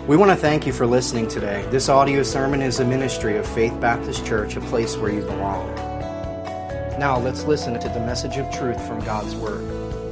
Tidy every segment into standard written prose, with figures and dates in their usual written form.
We want to thank you for listening today. This audio sermon is a ministry of Faith Baptist Church, a place where you belong. Now let's listen to the message of truth from God's Word.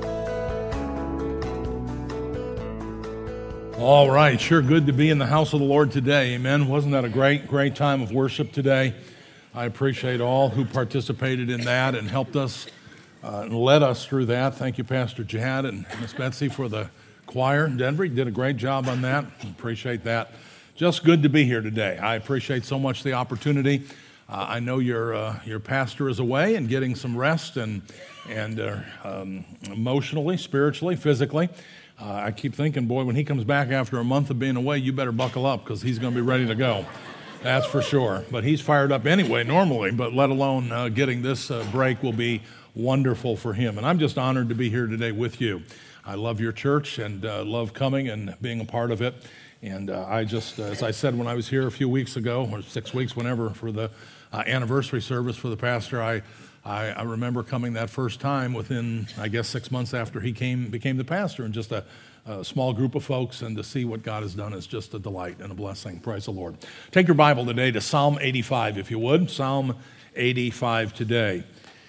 All right, sure good to be in the house of the Lord today. Amen. Wasn't that a great time of worship today? I appreciate all who participated in that and helped us and led us through that. Thank you, Pastor Jad and Miss Betsy, for the choir in Denver. You did a great job on that. Appreciate that. Just good to be here today. I appreciate so much the opportunity. I know your pastor is away and getting some rest and emotionally, spiritually, physically. I keep thinking, boy, when he comes back after a month of being away, you better buckle up because he's going to be ready to go. That's for sure. But he's fired up anyway, normally, but let alone getting this break will be wonderful for him. And I'm just honored to be here today with you. I love your church and love coming and being a part of it. And I just, as I said when I was here a few weeks ago, or 6 weeks, whenever, for the anniversary service for the pastor, I remember coming that first time within, I guess, 6 months after he became the pastor, and just a small group of folks, and to see what God has done is just a delight and a blessing. Praise the Lord. Take your Bible today to Psalm 85, if you would. Psalm 85 today.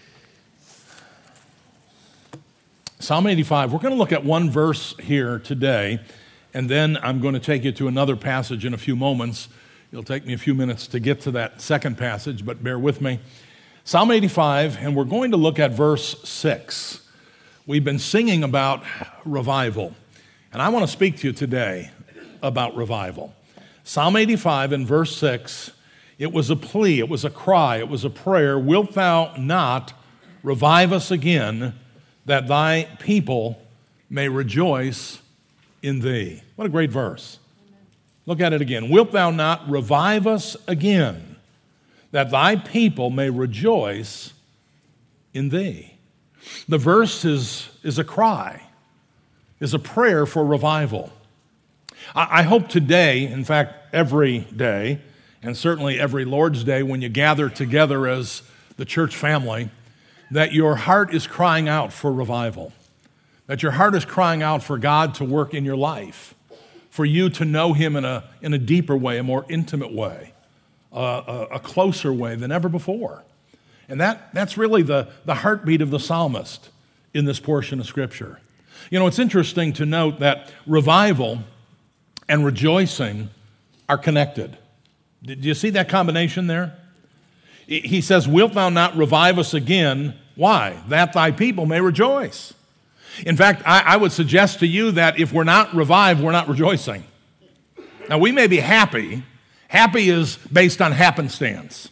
Psalm 85, we're going to look at one verse here today, and then I'm going to take you to another passage in a few moments. It'll take me a few minutes to get to that second passage, but bear with me. Psalm 85, and we're going to look at verse 6. We've been singing about revival, and I want to speak to you today about revival. Psalm 85 and verse 6, it was a plea, it was a cry, it was a prayer. Wilt thou not revive us again, that thy people may rejoice in thee? What a great verse. Amen. Look at it again. Wilt thou not revive us again, that thy people may rejoice in thee? The verse is a cry, is a prayer for revival. I hope today, in fact, every day, and certainly every Lord's Day when you gather together as the church family, that your heart is crying out for revival, that your heart is crying out for God to work in your life, for you to know Him in a deeper way, a more intimate way, a closer way than ever before. And that's really the heartbeat of the psalmist in this portion of Scripture. You know, it's interesting to note that revival and rejoicing are connected. Did you see that combination there? He says, wilt thou not revive us again? Why? That thy people may rejoice. In fact, I would suggest to you that if we're not revived, we're not rejoicing. Now, we may be happy. Happy is based on happenstance.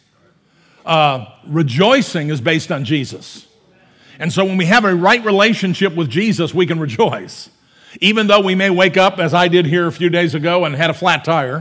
Rejoicing is based on Jesus. And so when we have a right relationship with Jesus, we can rejoice. Even though we may wake up, as I did here a few days ago, and had a flat tire,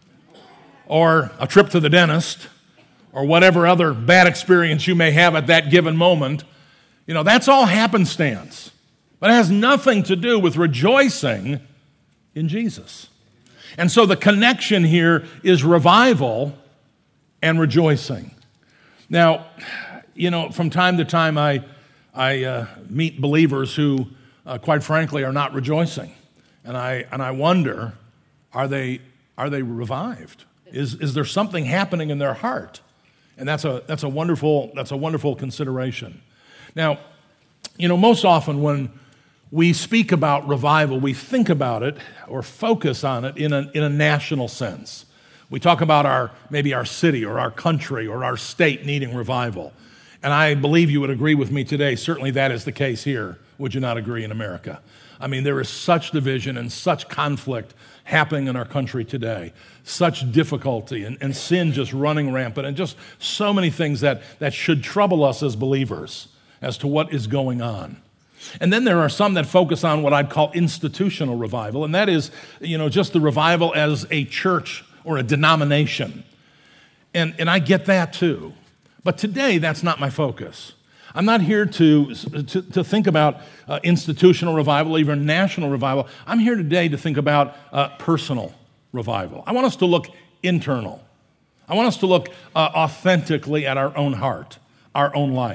or a trip to the dentist, or whatever other bad experience you may have at that given moment, you know, that's all happenstance. But it has nothing to do with rejoicing in Jesus. And so the connection here is revival and rejoicing. Now, you know, from time to time I meet believers who, quite frankly, are not rejoicing. And I wonder, are they revived? Is there something happening in their heart? And that's a wonderful consideration. Now, you know, most often when we speak about revival, we think about it or focus on it in a national sense. We talk about maybe our city or our country or our state needing revival. And I believe you would agree with me today. Certainly that is the case here. Would you not agree in America? I mean, there is such division and such conflict happening in our country today, such difficulty and sin just running rampant, and just so many things that should trouble us as believers as to what is going on. And then there are some that focus on what I'd call institutional revival, and that is, you know, just the revival as a church or a denomination. And I get that too. But today, that's not my focus. I'm not here to think about institutional revival, even national revival. I'm here today to think about personal revival. I want us to look internal. I want us to look authentically at our own heart, our own life.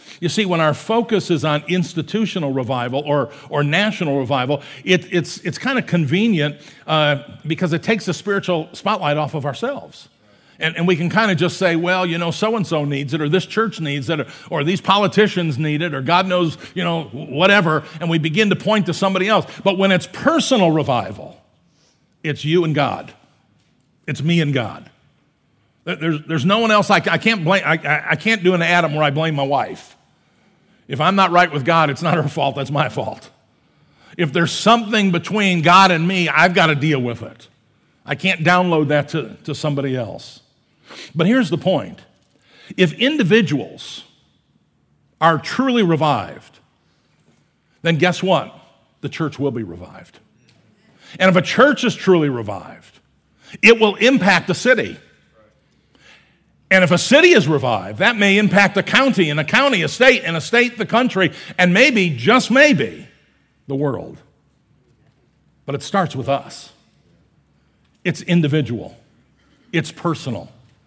You see, when our focus is on institutional revival or national revival, it's kind of convenient because it takes the spiritual spotlight off of ourselves. And we can kind of just say, well, so-and-so needs it, or this church needs it, or these politicians need it, or God knows, whatever, and we begin to point to somebody else. But when it's personal revival, it's you and God. It's me and God. There's no one else. I can't blame. I can't do an Adam where I blame my wife. If I'm not right with God, it's not her fault, that's my fault. If there's something between God and me, I've got to deal with it. I can't download that to somebody else. But here's the point. If individuals are truly revived, then guess what? The church will be revived. And if a church is truly revived, it will impact a city. And if a city is revived, that may impact a county, and a county, a state, and a state, the country, and maybe, just maybe, the world. But it starts with us. It's individual. It's personal.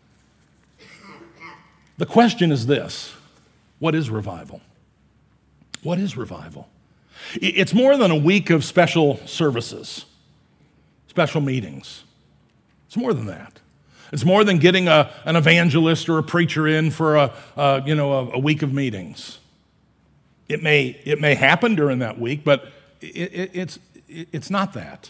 The question is this: what is revival? What is revival? It's more than a week of special services, special meetings. It's more than that. It's more than getting an evangelist or a preacher in for a week of meetings. It may happen during that week, but it's not that.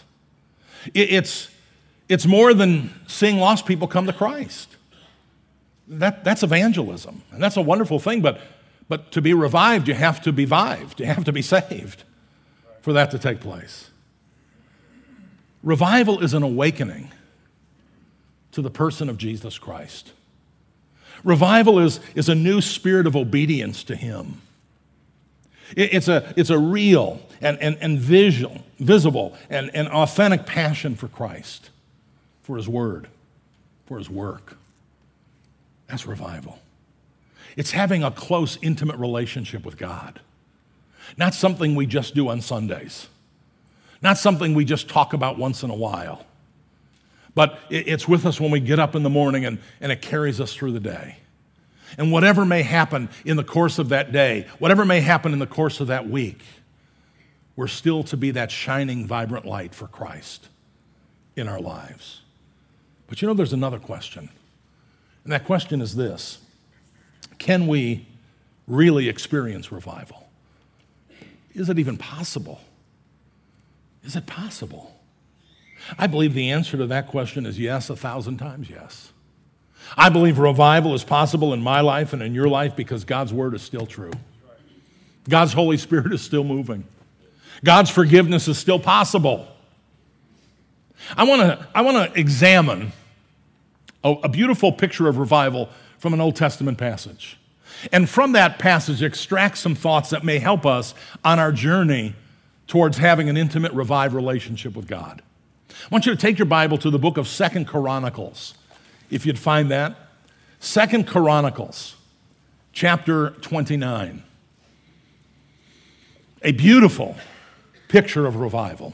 It's more than seeing lost people come to Christ. That's evangelism, and that's a wonderful thing. But to be revived, you have to be vived. You have to be saved for that to take place. Revival is an awakening to the person of Jesus Christ. Revival is a new spirit of obedience to Him. It's a real and visible and authentic passion for Christ, for His Word, for His work. That's revival. It's having a close, intimate relationship with God. Not something we just do on Sundays. Not something we just talk about once in a while. But it's with us when we get up in the morning, and it carries us through the day. And whatever may happen in the course of that day, whatever may happen in the course of that week, we're still to be that shining, vibrant light for Christ in our lives. But there's another question. And that question is this: can we really experience revival? Is it even possible? Is it possible? I believe the answer to that question is yes, 1,000 times yes. I believe revival is possible in my life and in your life because God's Word is still true. God's Holy Spirit is still moving. God's forgiveness is still possible. I want to examine a beautiful picture of revival from an Old Testament passage. And from that passage, extract some thoughts that may help us on our journey towards having an intimate, revived relationship with God. I want you to take your Bible to the book of 2 Chronicles, if you'd find that. 2 Chronicles, chapter 29. A beautiful picture of revival.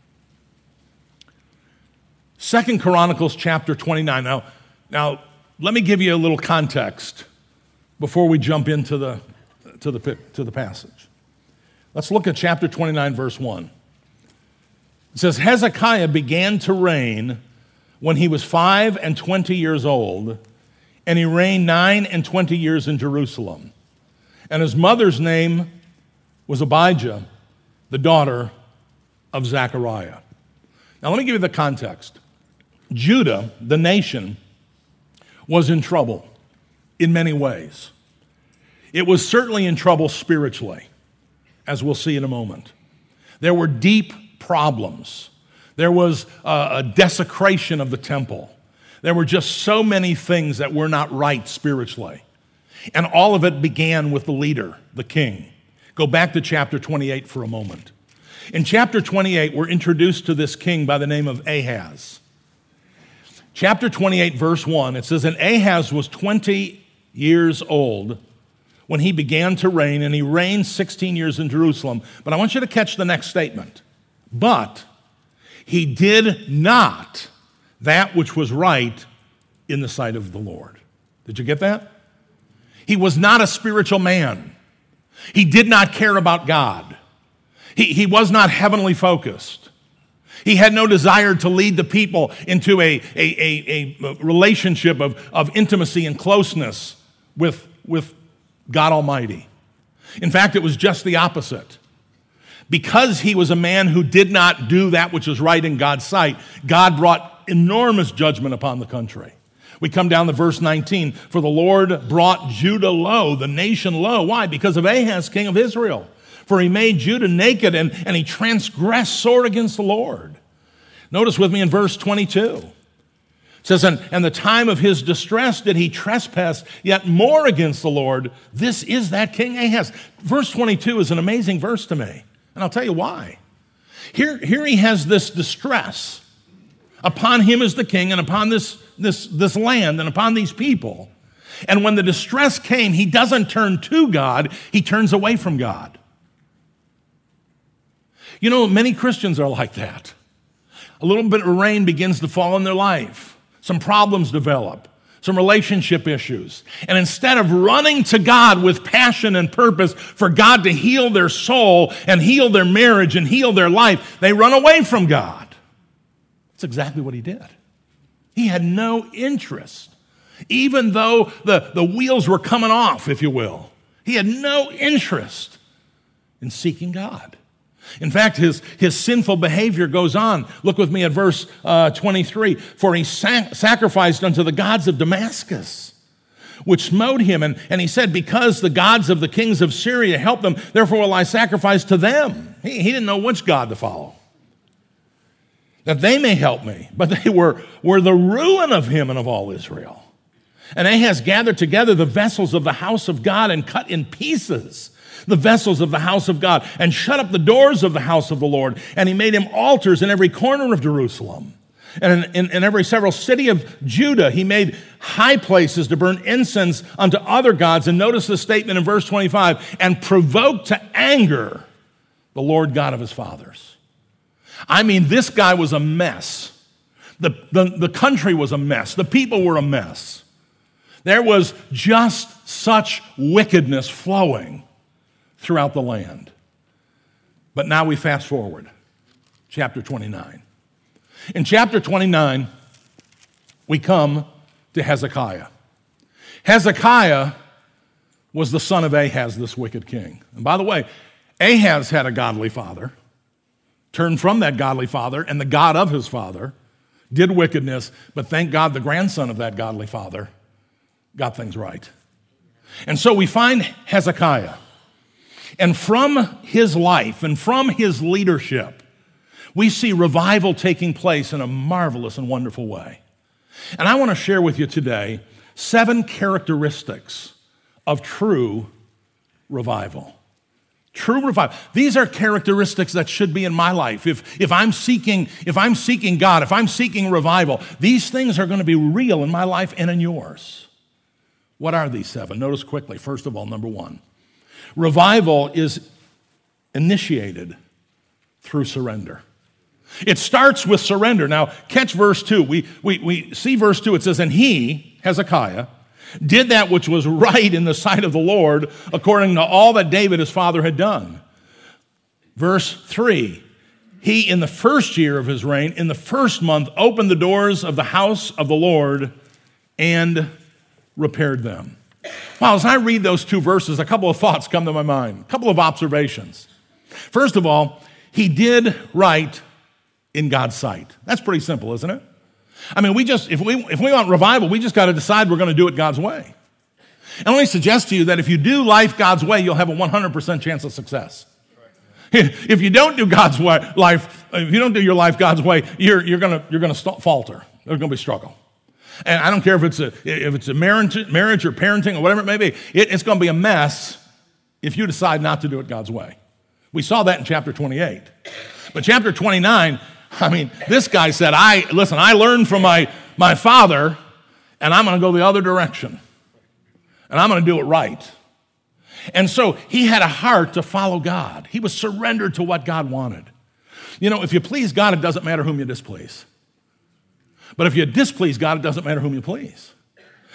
2 Chronicles, chapter 29. Now, let me give you a little context before we jump into the passage. Let's look at chapter 29, verse 1. It says, Hezekiah began to reign when he was 25 years old, and he reigned 29 years in Jerusalem. And his mother's name was Abijah, the daughter of Zechariah. Now let me give you the context. Judah, the nation, was in trouble in many ways. It was certainly in trouble spiritually, as we'll see in a moment. There were deep problems. There was a desecration of the temple. There were just so many things that were not right spiritually. And all of it began with the leader, the king. Go back to chapter 28 for a moment. In chapter 28, we're introduced to this king by the name of Ahaz. Chapter 28, verse 1, it says, And Ahaz was 20 years old when he began to reign, and he reigned 16 years in Jerusalem. But I want you to catch the next statement. But he did not that which was right in the sight of the Lord. Did you get that? He was not a spiritual man. He did not care about God. He was not heavenly focused. He had no desire to lead the people into a relationship of intimacy and closeness with God Almighty. In fact, it was just the opposite. Because he was a man who did not do that which was right in God's sight, God brought enormous judgment upon the country. We come down to verse 19. For the Lord brought Judah low, the nation low. Why? Because of Ahaz, king of Israel. For he made Judah naked, and he transgressed sore against the Lord. Notice with me in verse 22. It says, and the time of his distress did he trespass yet more against the Lord. This is that King Ahaz. Verse 22 is an amazing verse to me, and I'll tell you why. Here he has this distress. Upon him is the king, and upon this land, and upon these people. And when the distress came, he doesn't turn to God, he turns away from God. You know, many Christians are like that. A little bit of rain begins to fall in their life. Some problems develop, some relationship issues. And instead of running to God with passion and purpose for God to heal their soul and heal their marriage and heal their life, they run away from God. That's exactly what he did. He had no interest, even though the wheels were coming off, if you will. He had no interest in seeking God. In fact, his sinful behavior goes on. Look with me at verse 23. For he sacrificed unto the gods of Damascus, which smote him. And he said, because the gods of the kings of Syria helped them, therefore will I sacrifice to them. He didn't know which God to follow, that they may help me. But they were the ruin of him and of all Israel. And Ahaz gathered together the vessels of the house of God and cut in pieces the vessels of the house of God, and shut up the doors of the house of the Lord. And he made him altars in every corner of Jerusalem. And in every several city of Judah, he made high places to burn incense unto other gods. And notice the statement in verse 25, and provoked to anger the Lord God of his fathers. I mean, this guy was a mess. The country was a mess. The people were a mess. There was just such wickedness flowing throughout the land. But now we fast forward, chapter 29. In chapter 29, we come to Hezekiah. Hezekiah was the son of Ahaz, this wicked king. And by the way, Ahaz had a godly father, turned from that godly father, and the God of his father did wickedness, but thank God the grandson of that godly father got things right. And so we find Hezekiah. And from his life and from his leadership, we see revival taking place in a marvelous and wonderful way. And I want to share with you today 7 characteristics of true revival. True revival. These are characteristics that should be in my life. If I'm seeking God, if I'm seeking revival, these things are going to be real in my life and in yours. What are these 7? Notice quickly. First of all, number 1. Revival is initiated through surrender. It starts with surrender. Now, catch verse 2. We see verse 2. It says, and he, Hezekiah, did that which was right in the sight of the Lord, according to all that David his father had done. Verse 3, he, in the first year of his reign, in the first month, opened the doors of the house of the Lord and repaired them. Well, as I read those 2 verses, a couple of thoughts come to my mind, a couple of observations. First of all, he did right in God's sight. That's pretty simple, isn't it? I mean, if we want revival, we just got to decide we're going to do it God's way. And let me suggest to you that if you do life God's way, you'll have a 100% chance of success. If you don't do if you don't do your life God's way, you're going to falter. There's going to be struggle. And I don't care if it's a marriage or parenting or whatever it may be. It's going to be a mess if you decide not to do it God's way. We saw that in chapter 28. But chapter 29, I mean, this guy said, I learned from my father, and I'm going to go the other direction. And I'm going to do it right. And so he had a heart to follow God. He was surrendered to what God wanted. You know, if you please God, it doesn't matter whom you displease. But if you displease God, it doesn't matter whom you please.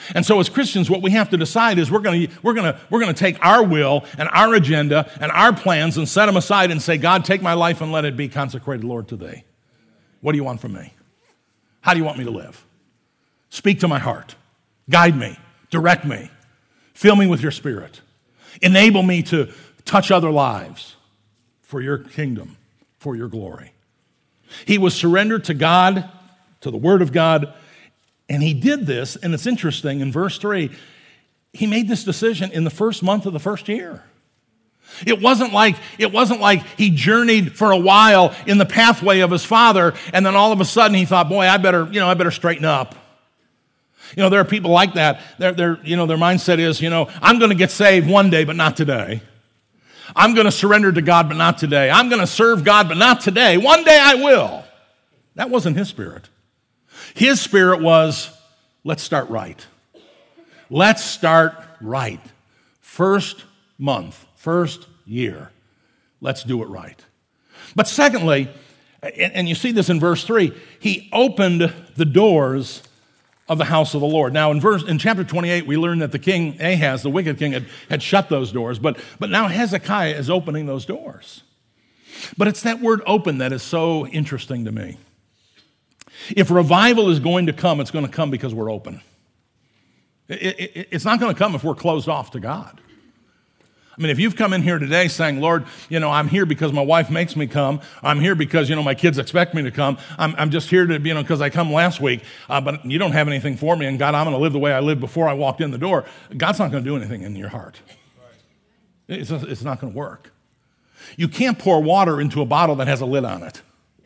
And so as Christians, what we have to decide is we're going to take our will and our agenda and our plans and set them aside and say, God, take my life and let it be consecrated, Lord, to thee. What do you want from me? How do you want me to live? Speak to my heart. Guide me. Direct me. Fill me with your Spirit. Enable me to touch other lives for your kingdom, for your glory. He was surrendered to God, to the Word of God, and he did this, and it's interesting, in verse 3, he made this decision in the first month of the first year. It wasn't like he journeyed for a while in the pathway of his father, and then all of a sudden he thought, boy, I better straighten up. There are people like that. Their mindset is, I'm going to get saved one day, but not today. I'm going to surrender to God, but not today. I'm going to serve God, but not today. One day I will. That wasn't his spirit. His spirit was, let's start right. Let's start right. First month, first year. Let's do it right. But secondly, and you see this in verse 3, he opened the doors of the house of the Lord. Now, in chapter 28, we learn that the king Ahaz, the wicked king, had shut those doors, but now Hezekiah is opening those doors. But it's that word open that is so interesting to me. If revival is going to come, it's going to come because we're open. It's not going to come if we're closed off to God. I mean, if you've come in here today saying, Lord, I'm here because my wife makes me come. I'm here because, my kids expect me to come. I'm just here to, because I come last week, but you don't have anything for me, and God, I'm going to live the way I lived before I walked in the door. God's not going to do anything in your heart. It's not going to work. You can't pour water into a bottle that has a lid on it.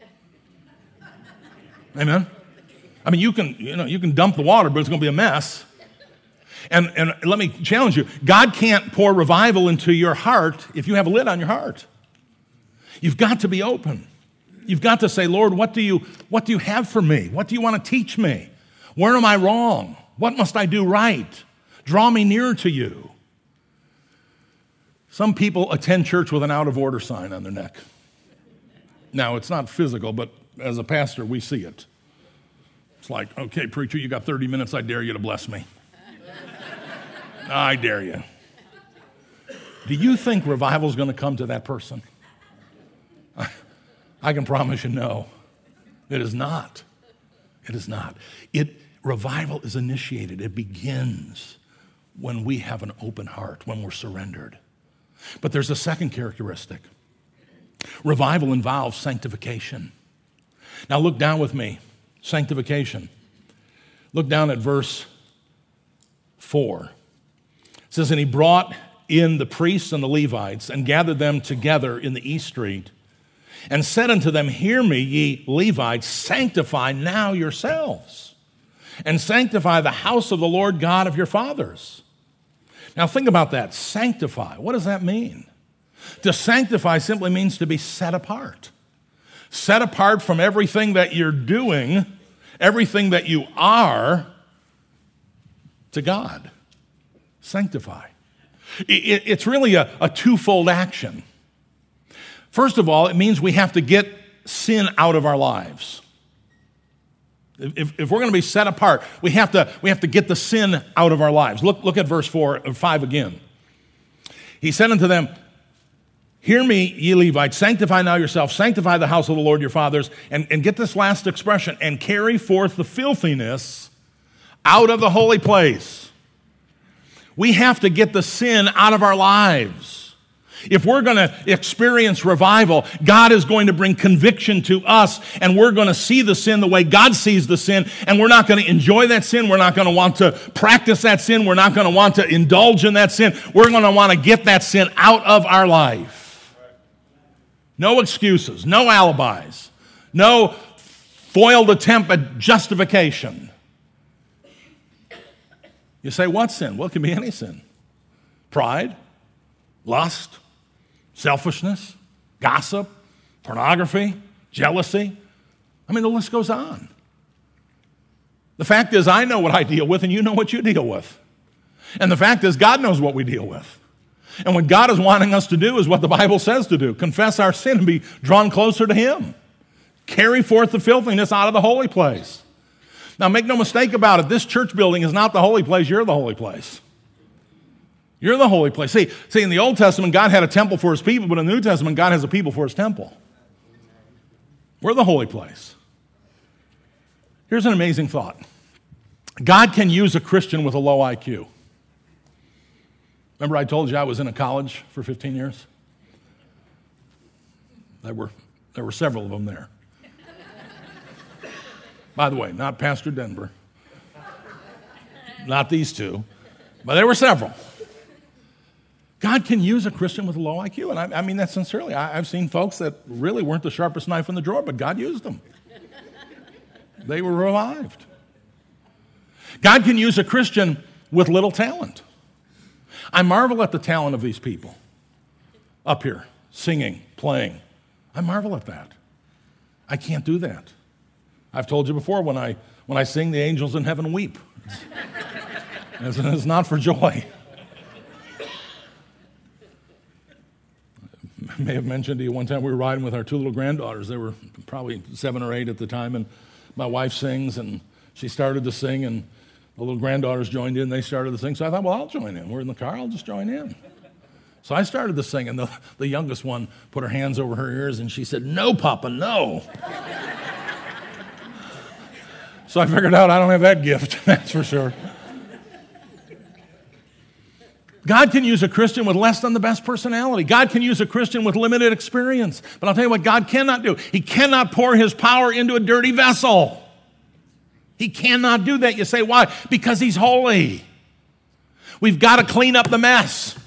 Amen? I mean, you can dump the water, but it's going to be a mess. And let me challenge you. God can't pour revival into your heart if you have a lid on your heart. You've got to be open. You've got to say, Lord, what do you have for me? What do you want to teach me? Where am I wrong? What must I do right? Draw me nearer to you. Some people attend church with an out of order sign on their neck. Now, it's not physical, but as a pastor, we see it. It's like, okay, preacher, you got 30 minutes. I dare you to bless me. I dare you. Do you think revival is going to come to that person? I can promise you no. It is not. It is not. Revival is initiated. It begins when we have an open heart, when we're surrendered. But there's a second characteristic. Revival involves sanctification. Now look down with me. Sanctification. Look down at verse 4. It says, and he brought in the priests and the Levites and gathered them together in the east street and said unto them, hear me, ye Levites, sanctify now yourselves and sanctify the house of the Lord God of your fathers. Now think about that. Sanctify. What does that mean? To sanctify simply means to be set apart. Set apart from everything that you're doing, everything that you are, to God. Sanctify. It's really a twofold action. First of all, it means we have to get sin out of our lives. If we're going to be set apart, we have to get the sin out of our lives. Look at verse 5 again. He said unto them, hear me, ye Levites, sanctify now yourself, sanctify the house of the Lord your fathers, and get this last expression, and carry forth the filthiness out of the holy place. We have to get the sin out of our lives. If we're going to experience revival, God is going to bring conviction to us, and we're going to see the sin the way God sees the sin, and we're not going to enjoy that sin. We're not going to want to practice that sin. We're not going to want to indulge in that sin. We're going to want to get that sin out of our life. No excuses, no alibis, no foiled attempt at justification. You say, what sin? Well, it can be any sin. Pride, lust, selfishness, gossip, pornography, jealousy. I mean, the list goes on. The fact is, I know what I deal with, and you know what you deal with. And the fact is, God knows what we deal with. And what God is wanting us to do is what the Bible says to do. Confess our sin and be drawn closer to Him. Carry forth the filthiness out of the holy place. Now, make no mistake about it, this church building is not the holy place. You're the holy place. You're the holy place. See, in the Old Testament, God had a temple for his people, but in the New Testament, God has a people for his temple. We're the holy place. Here's an amazing thought. God can use a Christian with a low IQ. Remember I told you I was in a college for 15 years? There were several of them there. By the way, not Pastor Denver. Not these two. But there were several. God can use a Christian with a low IQ. And I mean that sincerely. I've seen folks that really weren't the sharpest knife in the drawer, but God used them. They were revived. God can use a Christian with little talent. I marvel at the talent of these people up here, singing, playing. I marvel at that. I can't do that. I've told you before, when I sing, the angels in heaven weep. It's not for joy. I may have mentioned to you one time we were riding with our two little granddaughters. They were probably 7 or 8 at the time, and my wife sings, and she started to sing, and the little granddaughters joined in. They started to sing, so I thought, well, I'll join in. We're in the car, I'll just join in. So I started to sing, and the youngest one put her hands over her ears, and she said, "No, Papa, no." So I figured out I don't have that gift, that's for sure. God can use a Christian with less than the best personality. God can use a Christian with limited experience. But I'll tell you what God cannot do. He cannot pour his power into a dirty vessel. He cannot do that. You say, why? Because he's holy. We've got to clean up the mess.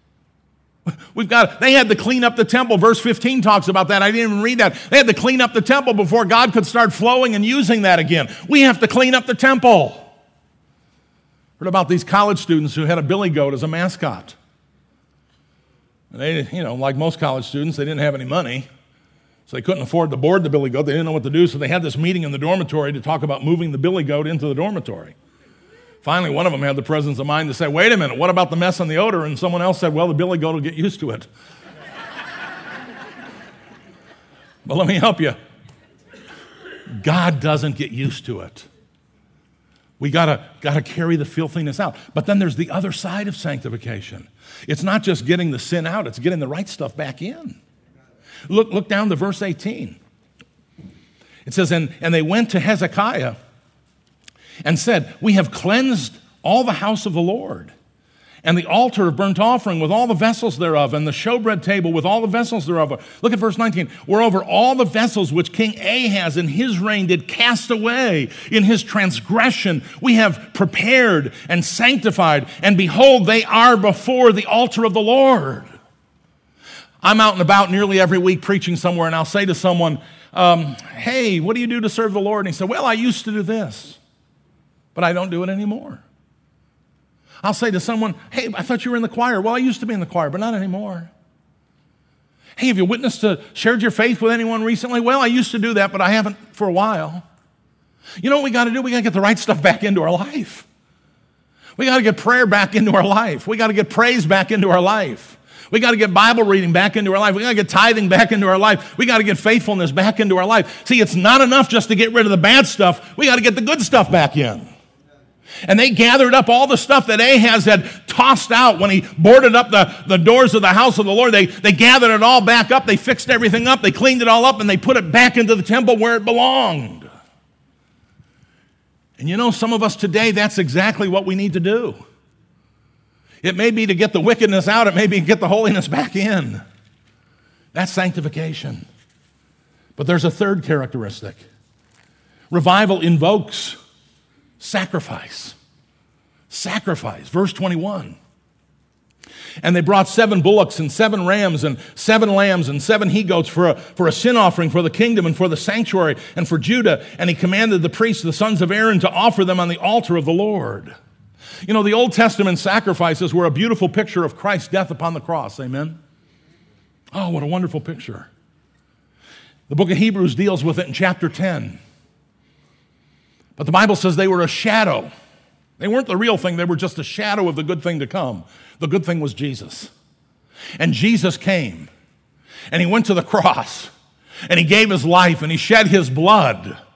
They had to clean up the temple. Verse 15 talks about that. I didn't even read that. They had to clean up the temple before God could start flowing and using that again. We have to clean up the temple. Heard about these college students who had a billy goat as a mascot. And they, like most college students, they didn't have any money. So they couldn't afford to board the billy goat. They didn't know what to do, so they had this meeting in the dormitory to talk about moving the billy goat into the dormitory. Finally, one of them had the presence of mind to say, wait a minute, what about the mess and the odor? And someone else said, well, the billy goat will get used to it. But let me help you. God doesn't get used to it. We gotta carry the filthiness out. But then there's the other side of sanctification. It's not just getting the sin out, it's getting the right stuff back in. Look down to verse 18. It says, and they went to Hezekiah and said, we have cleansed all the house of the Lord, and the altar of burnt offering with all the vessels thereof, and the showbread table with all the vessels thereof. Look at verse 19. Moreover, all the vessels which King Ahaz in his reign did cast away in his transgression, we have prepared and sanctified, and behold, they are before the altar of the Lord. I'm out and about nearly every week preaching somewhere, and I'll say to someone, hey, what do you do to serve the Lord? And he said, well, I used to do this, but I don't do it anymore. I'll say to someone, hey, I thought you were in the choir. Well, I used to be in the choir, but not anymore. Hey, have you shared your faith with anyone recently? Well, I used to do that, but I haven't for a while. You know what we got to do? We got to get the right stuff back into our life. We got to get prayer back into our life. We got to get praise back into our life. We got to get Bible reading back into our life. We got to get tithing back into our life. We got to get faithfulness back into our life. See, it's not enough just to get rid of the bad stuff. We got to get the good stuff back in. And they gathered up all the stuff that Ahaz had tossed out when he boarded up the doors of the house of the Lord. They gathered it all back up. They fixed everything up. They cleaned it all up, and they put it back into the temple where it belonged. And some of us today, that's exactly what we need to do. It may be to get the wickedness out. It may be to get the holiness back in. That's sanctification. But there's a third characteristic. Revival invokes sacrifice. Sacrifice. Verse 21. And they brought 7 bullocks and 7 rams and 7 lambs and 7 he-goats for a sin offering for the kingdom and for the sanctuary and for Judah. And he commanded the priests, the sons of Aaron, to offer them on the altar of the Lord. The Old Testament sacrifices were a beautiful picture of Christ's death upon the cross. Amen? Oh, what a wonderful picture. The book of Hebrews deals with it in chapter 10. But the Bible says they were a shadow. They weren't the real thing. They were just a shadow of the good thing to come. The good thing was Jesus. And Jesus came, and he went to the cross, and he gave his life, and he shed his blood.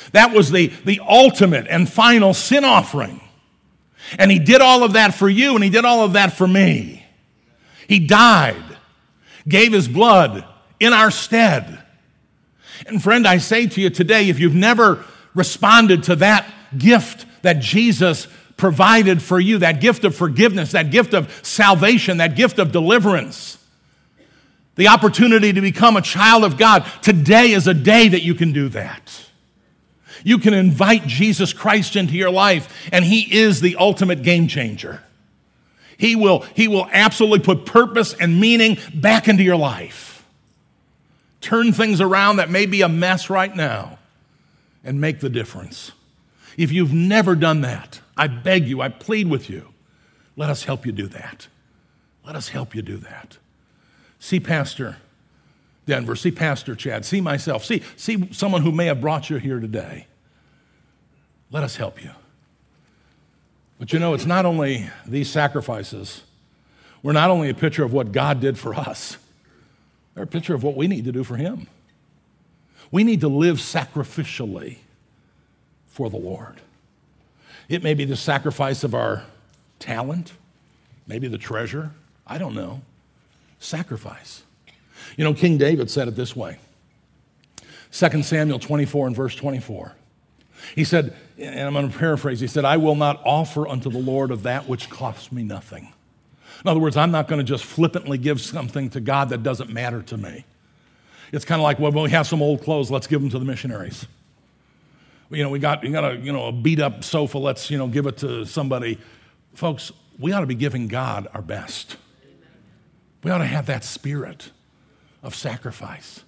That was the ultimate and final sin offering. And he did all of that for you, and he did all of that for me. He died, gave his blood in our stead. And friend, I say to you today, if you've never responded to that gift that Jesus provided for you, that gift of forgiveness, that gift of salvation, that gift of deliverance, the opportunity to become a child of God, today is a day that you can do that. You can invite Jesus Christ into your life, and he is the ultimate game changer. He will absolutely put purpose and meaning back into your life. Turn things around that may be a mess right now and make the difference. If you've never done that, I beg you, I plead with you, let us help you do that. Let us help you do that. See Pastor Denver, see Pastor Chad, see myself, see someone who may have brought you here today. Let us help you. But you know, it's not only these sacrifices. We're not only a picture of what God did for us, they're a picture of what we need to do for him. We need to live sacrificially for the Lord. It may be the sacrifice of our talent, maybe the treasure, I don't know. Sacrifice. You know, King David said it this way. 2 Samuel 24 and verse 24. He said, and I'm going to paraphrase, he said, I will not offer unto the Lord of that which costs me nothing. In other words, I'm not going to just flippantly give something to God that doesn't matter to me. It's kind of like, well, we have some old clothes, let's give them to the missionaries. You know, we got a beat up sofa, let's, give it to somebody. Folks, we ought to be giving God our best. We ought to have that spirit of sacrifice.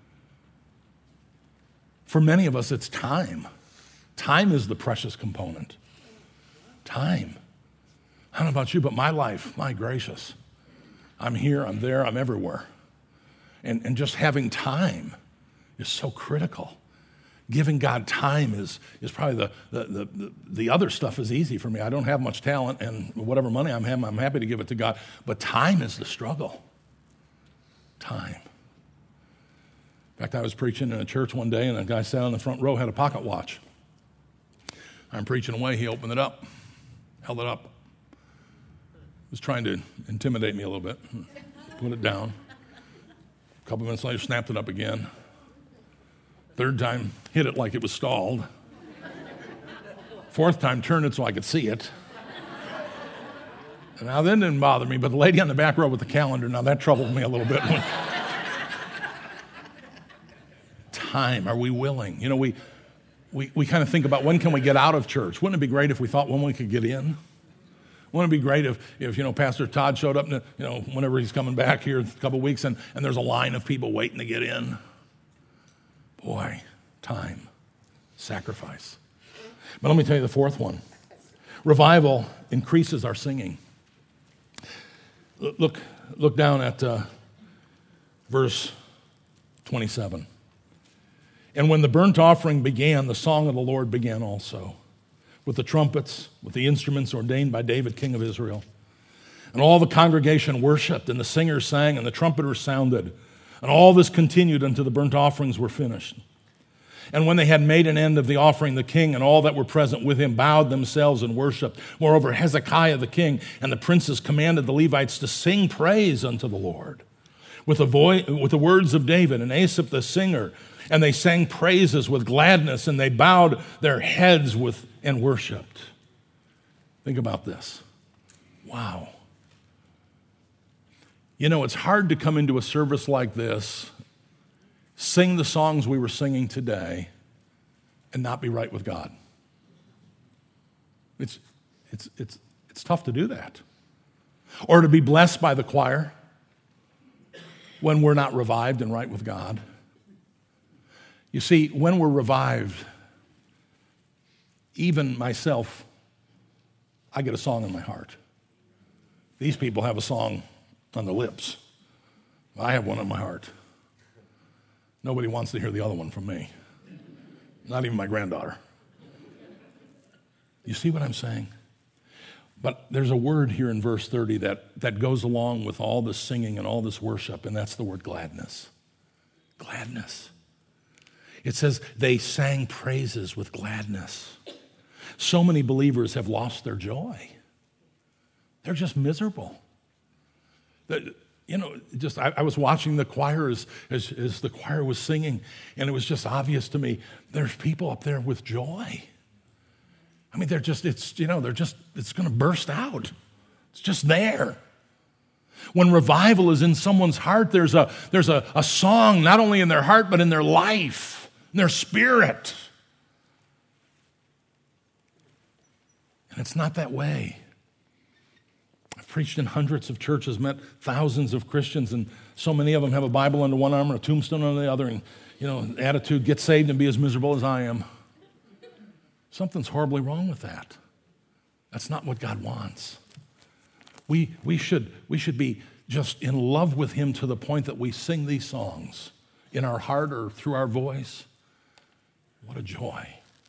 For many of us, it's time. Time is the precious component. Time. I don't know about you, but my life, my gracious, I'm here, I'm there, I'm everywhere. And just having time is so critical. Giving God time is probably the other stuff is easy for me. I don't have much talent, and whatever money I'm happy to give it to God. But time is the struggle. Time. In fact, I was preaching in a church one day, and a guy sat on the front row, had a pocket watch. I'm preaching away, he opened it up, held it up. Was trying to intimidate me a little bit. Put it down. A couple minutes later, snapped it up again. Third time, hit it like it was stalled. Fourth time, turned it so I could see it. And now that didn't bother me, but the lady on the back row with the calendar, now that troubled me a little bit. Time, are we willing? You know, we kind of think about when can we get out of church? Wouldn't it be great if we thought when we could get in? Wouldn't it be great if Pastor Todd showed up, whenever he's coming back here in a couple of weeks, and there's a line of people waiting to get in? Boy, time, sacrifice. But let me tell you the fourth one. Revival increases our singing. Look down at verse 27. And when the burnt offering began, the song of the Lord began also, with the trumpets, with the instruments ordained by David, king of Israel. And all the congregation worshiped, and the singers sang, and the trumpeters sounded. And all this continued until the burnt offerings were finished. And when they had made an end of the offering, the king and all that were present with him bowed themselves and worshiped. Moreover, Hezekiah the king and the princes commanded the Levites to sing praise unto the Lord with the words of David and Asaph the singer. And they sang praises with gladness, and they bowed their heads and worshiped. Think about this. Wow. You know, it's hard to come into a service like this, sing the songs we were singing today, and not be right with God. It's tough to do that. Or to be blessed by the choir when we're not revived and right with God. You see, when we're revived, even myself, I get a song in my heart. These people have a song on their lips. I have one in my heart. Nobody wants to hear the other one from me. Not even my granddaughter. You see what I'm saying? But there's a word here in verse 30 that goes along with all this singing and all this worship, and that's the word gladness. Gladness. It says they sang praises with gladness. So many believers have lost their joy. They're just miserable. I was watching the choir as the choir was singing, and it was just obvious to me, there's people up there with joy. I mean, it's going to burst out. It's just there. When revival is in someone's heart, there's a song not only in their heart, but in their life, in their spirit. And it's not that way. I've preached in hundreds of churches, met thousands of Christians, and so many of them have a Bible under one arm and a tombstone under the other, and, attitude, get saved and be as miserable as I am. Something's horribly wrong with that. That's not what God wants. We should be just in love with him to the point that we sing these songs in our heart or through our voice. What a joy.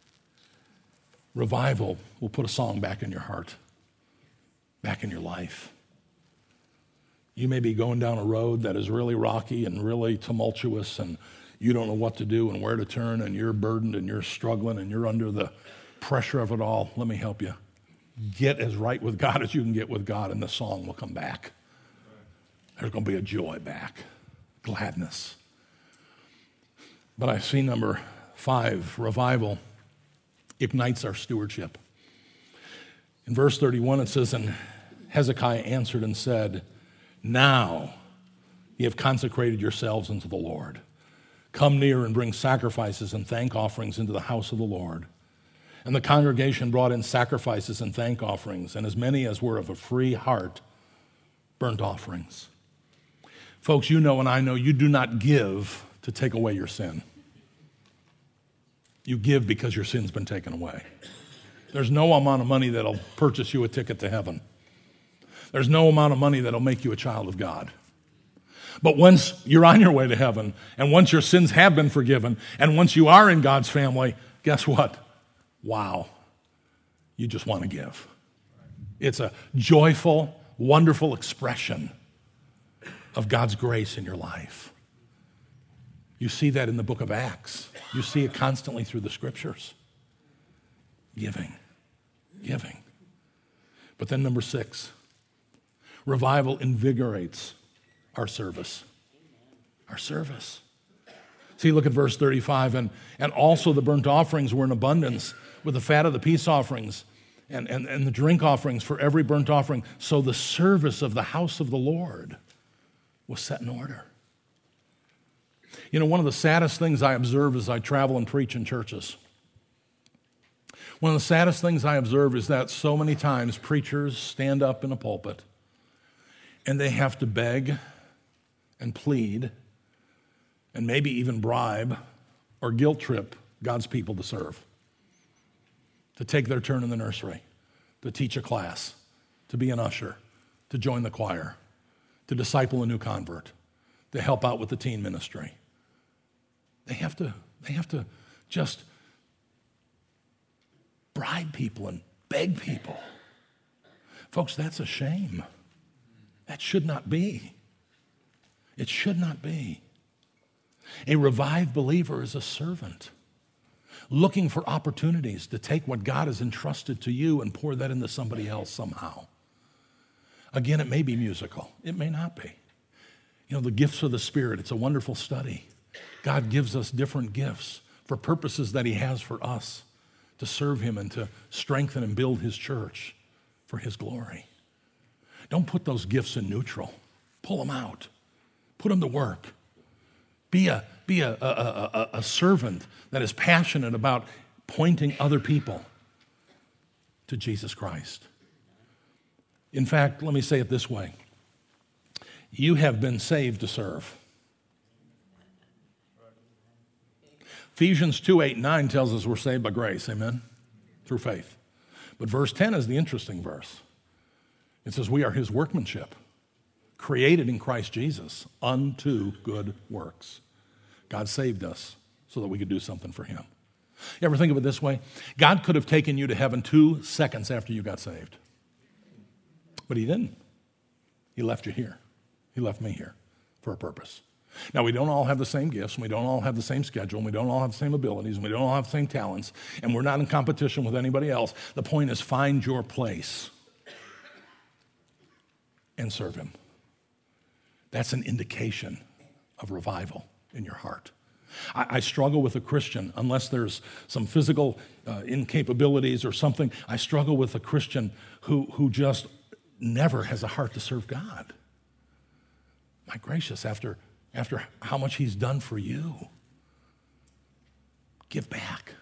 Revival will put a song back in your heart, back in your life. You may be going down a road that is really rocky and really tumultuous, and you don't know what to do and where to turn, and you're burdened and you're struggling and you're under the pressure of it all. Let me help you. Get as right with God as you can get with God, and the song will come back. There's going to be a joy back, gladness. But I see number 5, revival ignites our stewardship. In verse 31, it says, and Hezekiah answered and said, now ye have consecrated yourselves unto the Lord. Come near and bring sacrifices and thank offerings into the house of the Lord. And the congregation brought in sacrifices and thank offerings, and as many as were of a free heart, burnt offerings. Folks, you know and I know you do not give to take away your sin. You give because your sin's been taken away. There's no amount of money that'll purchase you a ticket to heaven. There's no amount of money that'll make you a child of God. But once you're on your way to heaven, and once your sins have been forgiven, and once you are in God's family, guess what? Wow, you just want to give. It's a joyful, wonderful expression of God's grace in your life. You see that in the book of Acts. You see it constantly through the scriptures. Giving. But then number 6, revival invigorates our service. Our service. See, look at verse 35. And also the burnt offerings were in abundance with the fat of the peace offerings and the drink offerings for every burnt offering. So the service of the house of the Lord was set in order. One of the saddest things I observe as I travel and preach in churches, one of the saddest things I observe is that so many times preachers stand up in a pulpit and they have to beg and plead and maybe even bribe or guilt trip God's people to serve, to take their turn in the nursery, to teach a class, to be an usher, to join the choir, to disciple a new convert, to help out with the teen ministry. They have to just bribe people and beg people. Folks, that's a shame. That should not be. It should not be. A revived believer is a servant, looking for opportunities to take what God has entrusted to you and pour that into somebody else somehow. Again, it may be musical. It may not be. The gifts of the Spirit, it's a wonderful study. God gives us different gifts for purposes that he has for us to serve him and to strengthen and build his church for his glory. Don't put those gifts in neutral. Pull them out. Put them to work. Be a servant that is passionate about pointing other people to Jesus Christ. In fact, let me say it this way. You have been saved to serve. Ephesians 2:8-9 tells us we're saved by grace, amen? Through faith. But verse 10 is the interesting verse. It says we are his workmanship, created in Christ Jesus unto good works. God saved us so that we could do something for him. You ever think of it this way? God could have taken you to heaven 2 seconds after you got saved. But he didn't. He left you here. He left me here for a purpose. Now, we don't all have the same gifts, and we don't all have the same schedule, and we don't all have the same abilities, and we don't all have the same talents, and we're not in competition with anybody else. The point is, find your place and serve him. That's an indication of revival in your heart. I struggle with a Christian, unless there's some physical incapabilities or something, I struggle with a Christian who just never has a heart to serve God. My gracious, after how much he's done for you, give back.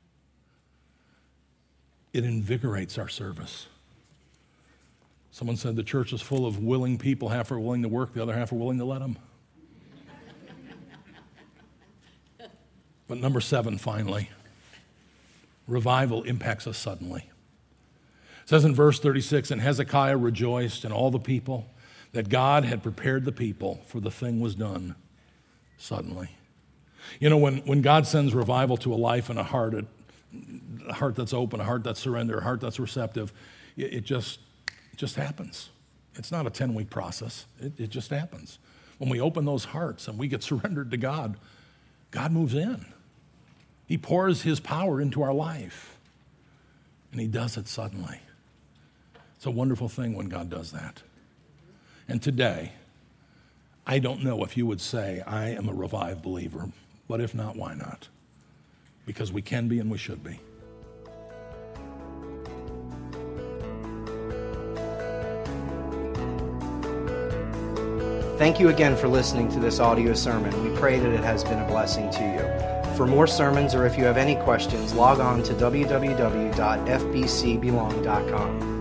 It invigorates our service. Someone said the church is full of willing people. Half are willing to work, the other half are willing to let them. But number 7, finally, revival impacts us suddenly. It says in verse 36, and Hezekiah rejoiced and all the people that God had prepared the people, for the thing was done suddenly. You know, when God sends revival to a life and a heart that's open, a heart that's surrendered, a heart that's receptive, it just happens. It's not a 10-week process. It just happens. When we open those hearts and we get surrendered to God, God moves in. He pours his power into our life, and he does it suddenly. It's a wonderful thing when God does that. And today, I don't know if you would say, I am a revived believer, but if not, why not? Because we can be and we should be. Thank you again for listening to this audio sermon. We pray that it has been a blessing to you. For more sermons, or if you have any questions, log on to www.fbcbelong.com.